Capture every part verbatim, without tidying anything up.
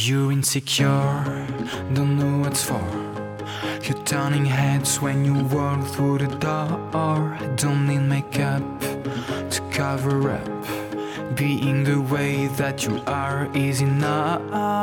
You're insecure, don't know what's for. You're turning heads when you walk through the door. Don't need makeup to cover up. Being the way that you are is enough.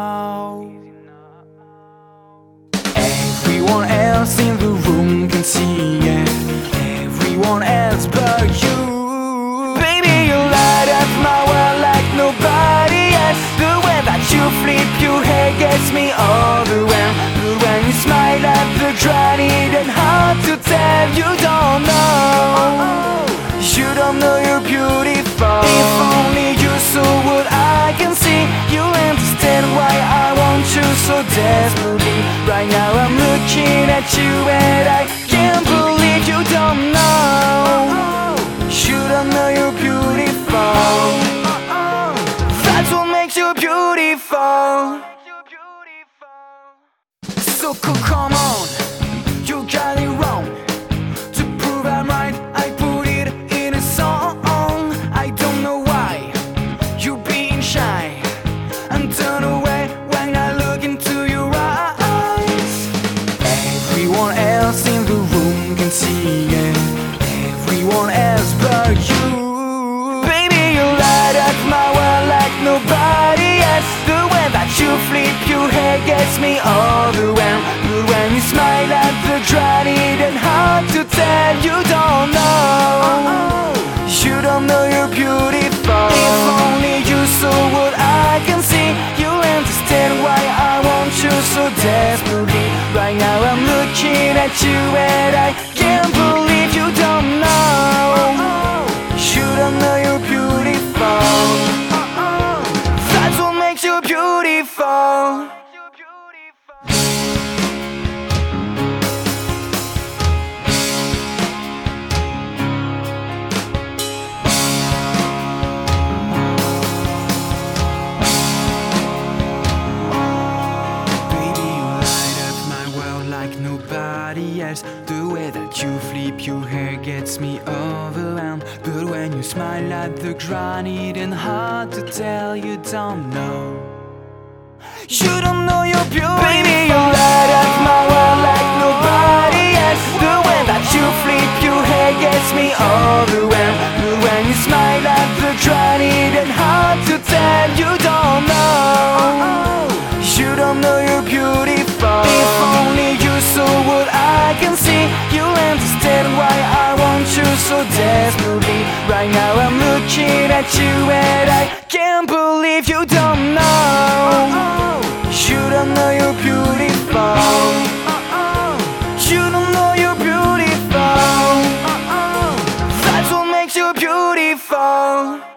Everyone else in the room can see it, everyone else but you. Baby, you light up my world like nobody else. The way that you flip your hair gets me overwhelmed. But when you smile at the granny, then hard to tell. You don't know, you don't know you're beautiful. If only you saw what I can see, you'll understand why I want you so desperately. Right now I'm looking at you and I can't believe you don't know, you don't know you're beautiful. That's what makes you beautiful. So cool, come on, you got it wrong. To prove I'm right, I put it in a song. I don't know why you're being shy and turn away when I look into your eyes. Everyone else in the room can see it, everyone else but you. Baby, you light up my world like nobody else. The way that you flip your hair gets me overwhelmed. But when you smile at the granny, then hard to tell. You don't know, you don't know you're beautiful. If only you saw what I can see, you'll understand why I want you so desperately. Right now I'm looking at you and I can't believe you don't know, you don't know you're beautiful. That's what makes you beautiful. Nobody else. The way that you flip your hair gets me overwhelmed. But when you smile at the granny, then hard to tell. You don't know, you don't know you're beautiful. Baby, you light up my world like nobody else. The way that you flip your hair gets me overwhelmed. But when you smile at the granny, then hard to tell. You don't know, you don't know you're beautiful. If only you saw what I can see, you'll understand why I want you so desperately. Right now I'm looking at you and I can't believe you don't know, you don't know you're beautiful. You don't know you're beautiful. That's what makes you beautiful.